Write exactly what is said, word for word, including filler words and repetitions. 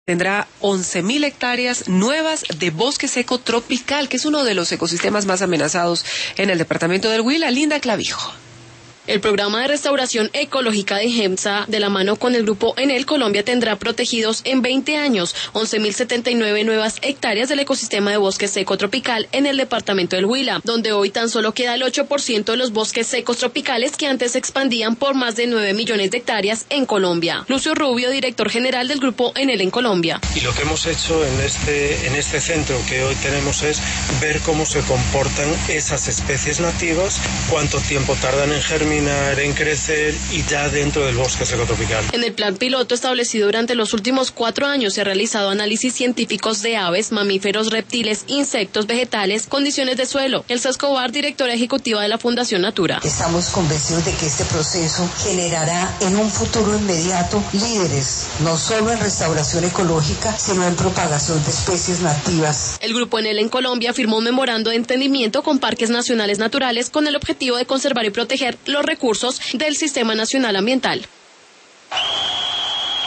tendrá once mil hectáreas nuevas de bosque seco tropical, que es uno de los ecosistemas más amenazados en el departamento del Huila. Linda Clavijo. El programa de restauración ecológica de GEMSA, de la mano con el grupo Enel Colombia, tendrá protegidos en veinte años once mil setenta y nueve nuevas hectáreas del ecosistema de bosque seco tropical en el departamento del Huila, donde hoy tan solo queda el ocho por ciento de los bosques secos tropicales que antes se expandían por más de nueve millones de hectáreas en Colombia. Lucio Rubio, director general del grupo Enel en Colombia. Y lo que hemos hecho en este, en este centro que hoy tenemos es ver cómo se comportan esas especies nativas, cuánto tiempo tardan en germinar, en crecer y ya dentro del bosque seco tropical. En el plan piloto establecido durante los últimos cuatro años se ha realizado análisis científicos de aves, mamíferos, reptiles, insectos, vegetales, condiciones de suelo. Elsa Escobar, directora ejecutiva de la Fundación Natura. Estamos convencidos de que este proceso generará en un futuro inmediato líderes, no solo en restauración ecológica, sino en propagación de especies nativas. El grupo Enel en Colombia firmó un memorando de entendimiento con Parques Nacionales Naturales con el objetivo de conservar y proteger los recursos del Sistema Nacional Ambiental.